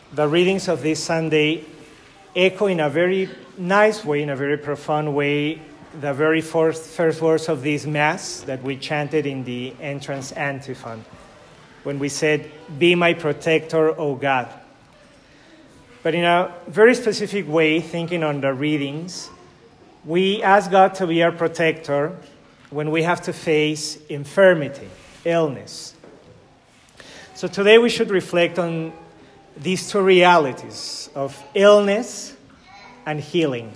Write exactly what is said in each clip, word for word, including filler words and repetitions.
the readings of this Sunday echo in a very nice way, in a very profound way, the very first, first words of this Mass that we chanted in the entrance antiphon, when we said, "Be my protector, O God." But in a very specific way, thinking on the readings, we ask God to be our protector when we have to face infirmity, illness. So today we should reflect on these two realities of illness and healing.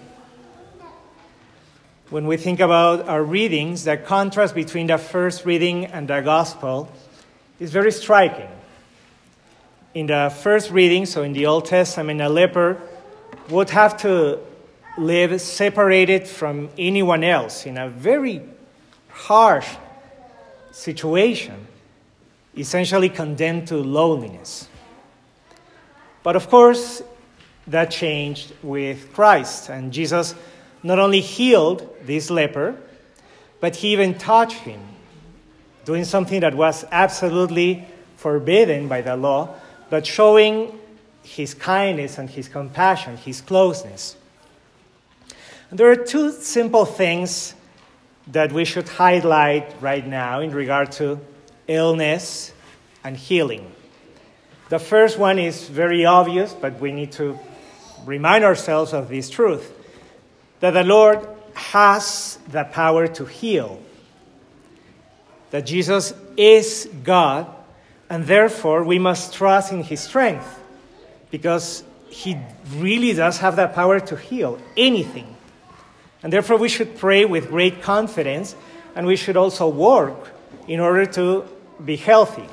When we think about our readings, the contrast between the first reading and the Gospel is very striking. In the first reading, so in the Old Testament, a leper would have to live separated from anyone else in a very harsh situation, essentially condemned to loneliness. But of course, that changed with Christ, and Jesus not only healed this leper, but he even touched him, doing something that was absolutely forbidden by the law, but showing his kindness and his compassion, his closeness. And there are two simple things that we should highlight right now in regard to illness and healing. The first one is very obvious, but we need to remind ourselves of this truth, that the Lord has the power to heal, that Jesus is God, and therefore we must trust in his strength, because he really does have the power to heal anything. And therefore we should pray with great confidence, and we should also work in order to be healthy.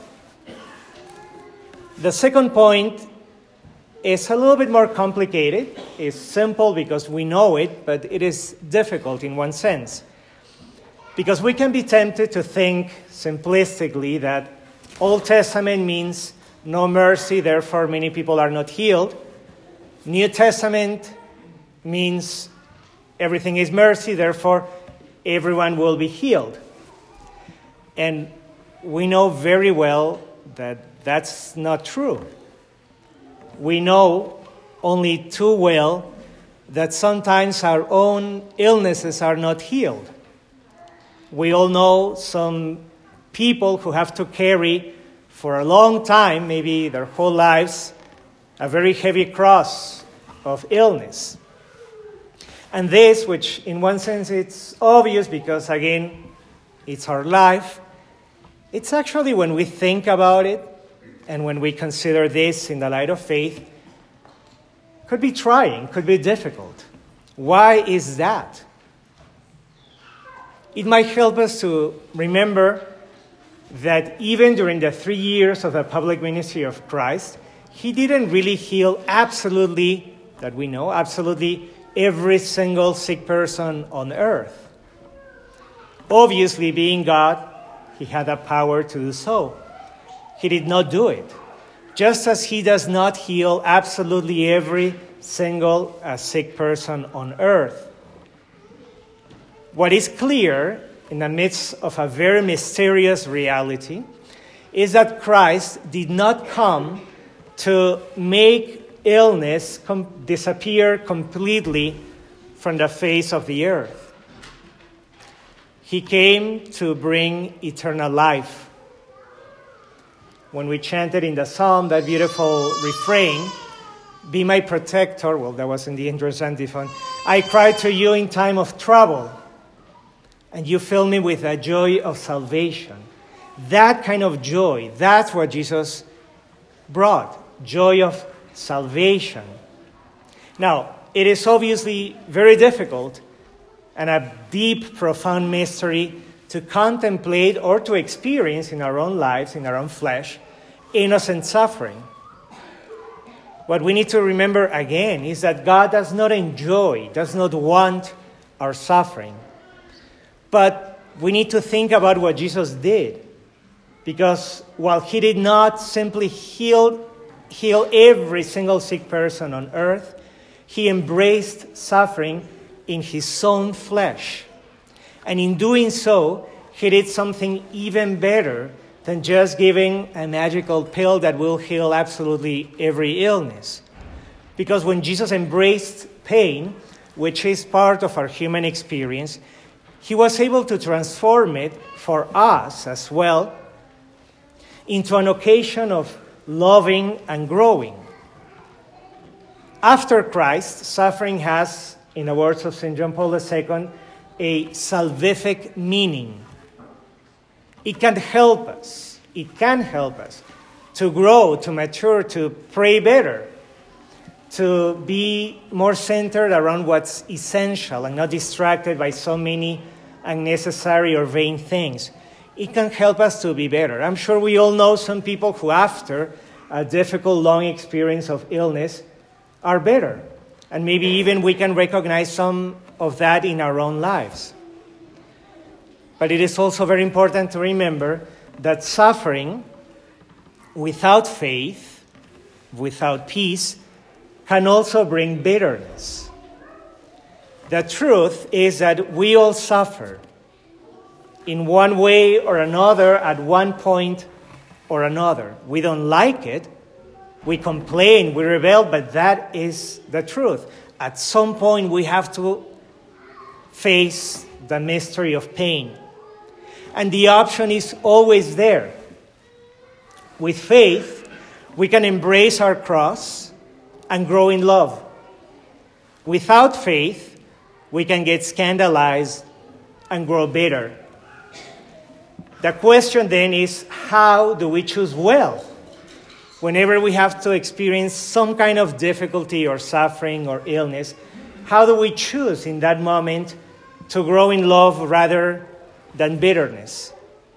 The second point is a little bit more complicated. It's simple because we know it, but it is difficult in one sense. Because we can be tempted to think simplistically that Old Testament means no mercy, therefore many people are not healed. New Testament means everything is mercy, therefore everyone will be healed. And we know very well that that's not true. We know only too well that sometimes our own illnesses are not healed. We all know some people who have to carry for a long time, maybe their whole lives, a very heavy cross of illness. And this, which in one sense it's obvious because, again, it's our life, it's actually, when we think about it and when we consider this in the light of faith, could be trying, could be difficult. Why is that? It might help us to remember that even during the three years of the public ministry of Christ, he didn't really heal absolutely, that we know, absolutely every single sick person on earth. Obviously, being God, he had the power to do so. He did not do it. Just as he does not heal absolutely every single uh, sick person on earth. What is clear in the midst of a very mysterious reality is that Christ did not come to make illness com- disappear completely from the face of the earth. He came to bring eternal life. When we chanted in the psalm that beautiful refrain, "Be my protector," well, that was in the entrance antiphon, "I cried to you in time of trouble, and you fill me with the joy of salvation." That kind of joy, that's what Jesus brought, joy of salvation. Now, it is obviously very difficult and a deep, profound mystery to contemplate or to experience in our own lives, in our own flesh, innocent suffering. What we need to remember again is that God does not enjoy, does not want our suffering. But we need to think about what Jesus did. Because while he did not simply heal, heal every single sick person on earth, he embraced suffering in his own flesh. And in doing so, he did something even better than just giving a magical pill that will heal absolutely every illness. Because when Jesus embraced pain, which is part of our human experience, he was able to transform it for us as well into an occasion of loving and growing. After Christ, suffering has, in the words of Saint John Paul the Second, a salvific meaning. It can help us, it can help us to grow, to mature, to pray better, to be more centered around what's essential and not distracted by so many unnecessary or vain things. It can help us to be better. I'm sure we all know some people who, after a difficult, long experience of illness, are better. And maybe even we can recognize some of that in our own lives. But it is also very important to remember that suffering without faith, without peace, can also bring bitterness. The truth is that we all suffer in one way or another at one point or another. We don't like it, we complain, we rebel, but that is the truth. At some point we have to face the mystery of pain. And the option is always there. With faith, we can embrace our cross and grow in love. Without faith, we can get scandalized and grow bitter. The question then is, how do we choose well? Whenever we have to experience some kind of difficulty or suffering or illness, how do we choose in that moment to grow in love rather than bitterness?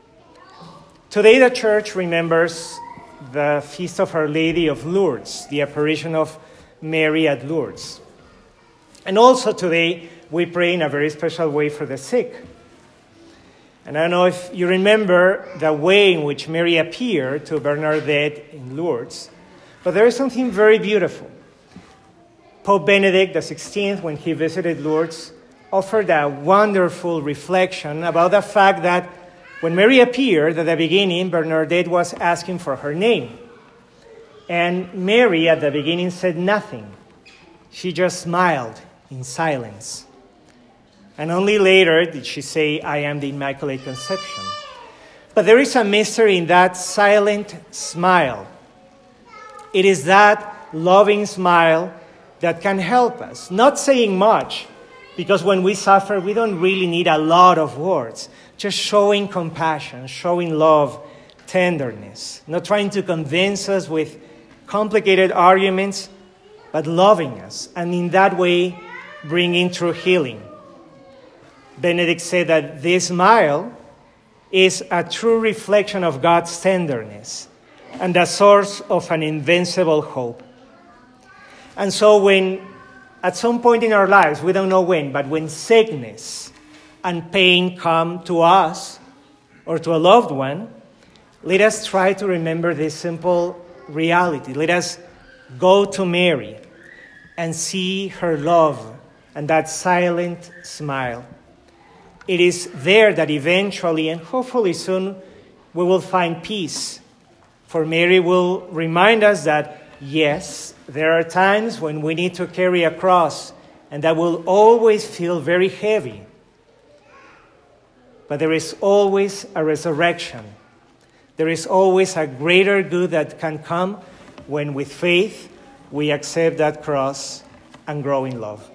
Today the church remembers the feast of Our Lady of Lourdes, the apparition of Mary at Lourdes. And also today we pray in a very special way for the sick. And I don't know if you remember the way in which Mary appeared to Bernadette in Lourdes, but there is something very beautiful. Pope Benedict the sixteenth, when he visited Lourdes, offered a wonderful reflection about the fact that when Mary appeared at the beginning, Bernadette was asking for her name. And Mary at the beginning said nothing. She just smiled in silence. And only later did she say, I am the Immaculate Conception. But there is a mystery in that silent smile. It is that loving smile that can help us. Not saying much, because when we suffer, we don't really need a lot of words. Just showing compassion, showing love, tenderness. Not trying to convince us with complicated arguments, but loving us. And in that way, bringing true healing. Benedict said that this smile is a true reflection of God's tenderness and the source of an invincible hope. And so when, at some point in our lives, we don't know when, but when sickness and pain come to us or to a loved one, let us try to remember this simple reality. Let us go to Mary and see her love and that silent smile. It is there that eventually and hopefully soon we will find peace. For Mary will remind us that, yes, there are times when we need to carry a cross and that will always feel very heavy. But there is always a resurrection. There is always a greater good that can come when with faith we accept that cross and grow in love.